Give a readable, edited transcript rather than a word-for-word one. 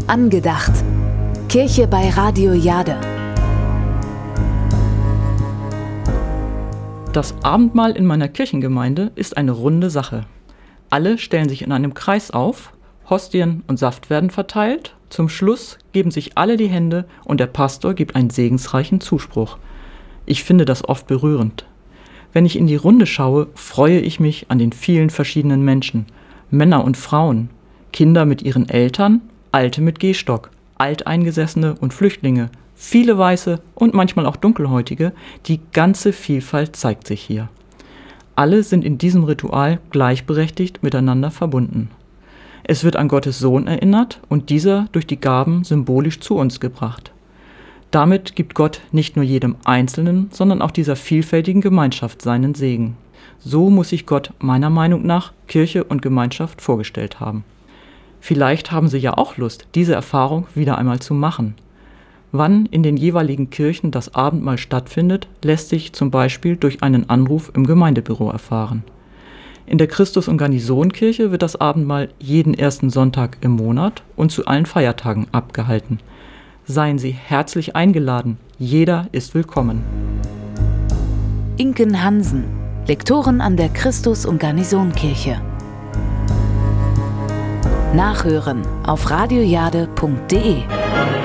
Angedacht. Kirche bei Radio Jade. Das Abendmahl in meiner Kirchengemeinde ist eine runde Sache. Alle stellen sich in einem Kreis auf, Hostien und Saft werden verteilt, zum Schluss geben sich alle die Hände und der Pastor gibt einen segensreichen Zuspruch. Ich finde das oft berührend. Wenn ich in die Runde schaue, freue ich mich an den vielen verschiedenen Menschen, Männer und Frauen, Kinder mit ihren Eltern, Alte mit Gehstock, Alteingesessene und Flüchtlinge, viele Weiße und manchmal auch Dunkelhäutige, die ganze Vielfalt zeigt sich hier. Alle sind in diesem Ritual gleichberechtigt miteinander verbunden. Es wird an Gottes Sohn erinnert und dieser durch die Gaben symbolisch zu uns gebracht. Damit gibt Gott nicht nur jedem Einzelnen, sondern auch dieser vielfältigen Gemeinschaft seinen Segen. So muss sich Gott meiner Meinung nach Kirche und Gemeinschaft vorgestellt haben. Vielleicht haben Sie ja auch Lust, diese Erfahrung wieder einmal zu machen. Wann in den jeweiligen Kirchen das Abendmahl stattfindet, lässt sich zum Beispiel durch einen Anruf im Gemeindebüro erfahren. In der Christus- und Garnisonkirche wird das Abendmahl jeden ersten Sonntag im Monat und zu allen Feiertagen abgehalten. Seien Sie herzlich eingeladen, jeder ist willkommen. Inken Hansen, Lektorin an der Christus- und Garnisonkirche. Nachhören auf radiojade.de.